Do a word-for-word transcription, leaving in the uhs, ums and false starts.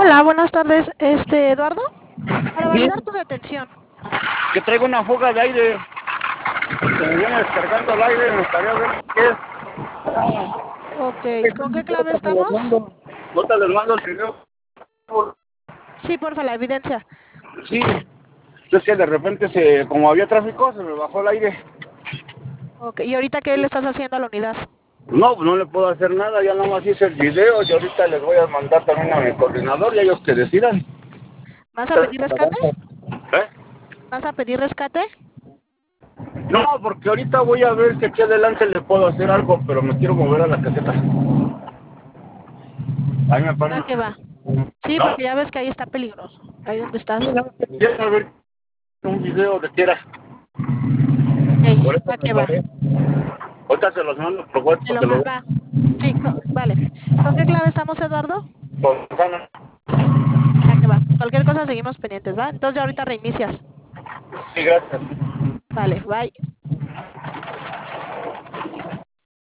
Hola, buenas tardes. Este, Eduardo, para Sí, validar tu detención. que traigo una fuga de aire. Se me viene descargando el aire, me gustaría ver qué es. Ok, ¿con qué clave Ahorita te les estamos? mando, ahorita les mando el video. Sí, porfa, la evidencia. Sí, es que de repente, se, como había tráfico, se me bajó el aire. Ok, ¿y ahorita qué le estás haciendo a la unidad? No, pues no le puedo hacer nada, ya nada más hice el video y ahorita les voy a mandar también a mi coordinador y a ellos que decidan. ¿Vas a pedir rescate? ¿Eh? ¿Vas a pedir rescate? No, porque ahorita voy a ver si aquí adelante le puedo hacer algo, pero me quiero mover a la caseta. Ahí me Va paren. que va. Sí, No, porque ya ves que ahí está peligroso. Ahí donde estás. quiero ver un video de quiera. Ok, Por eso va me que va. paré. Ahorita se los mando por Te WhatsApp, lo te lo va. Sí, co- vale. ¿Con qué clave estamos, Eduardo? por Susana. Va que va. Cualquier cosa seguimos pendientes, ¿va? Entonces ya ahorita reinicias. Sí, gracias. Vale, bye.